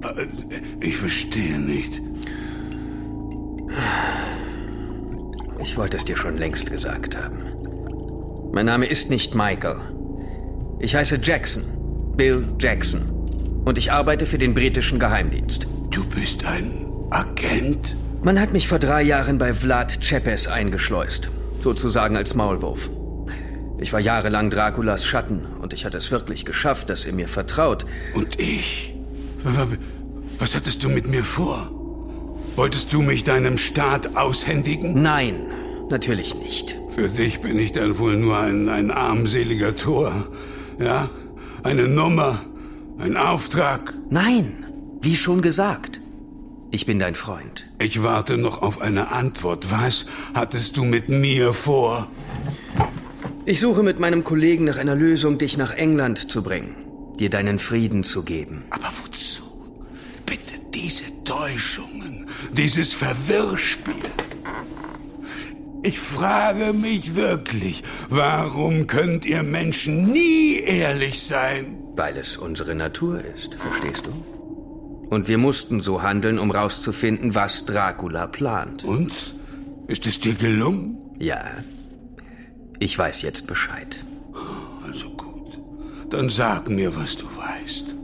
Ich verstehe nicht. Ich wollte es dir schon längst gesagt haben. Mein Name ist nicht Michael. Ich heiße Jackson. Bill Jackson. Und ich arbeite für den britischen Geheimdienst. Du bist ein Agent? Man hat mich vor 3 Jahren bei Vlad Tepes eingeschleust. Sozusagen als Maulwurf. Ich war jahrelang Draculas Schatten und ich hatte es wirklich geschafft, dass er mir vertraut. Und ich? Was hattest du mit mir vor? Wolltest du mich deinem Staat aushändigen? Nein, natürlich nicht. Für dich bin ich dann wohl nur ein armseliger Tor. Ja? Eine Nummer, ein Auftrag. Nein, wie schon gesagt. Ich bin dein Freund. Ich warte noch auf eine Antwort. Was hattest du mit mir vor? Ich suche mit meinem Kollegen nach einer Lösung, dich nach England zu bringen. Dir deinen Frieden zu geben. Aber wozu? Bitte diese Täuschungen, dieses Verwirrspiel. Ich frage mich wirklich, warum könnt ihr Menschen nie ehrlich sein? Weil es unsere Natur ist, verstehst du? Und wir mussten so handeln, um rauszufinden, was Dracula plant. Und? Ist es dir gelungen? Ja. Ich weiß jetzt Bescheid. Also gut. Dann sag mir, was du weißt.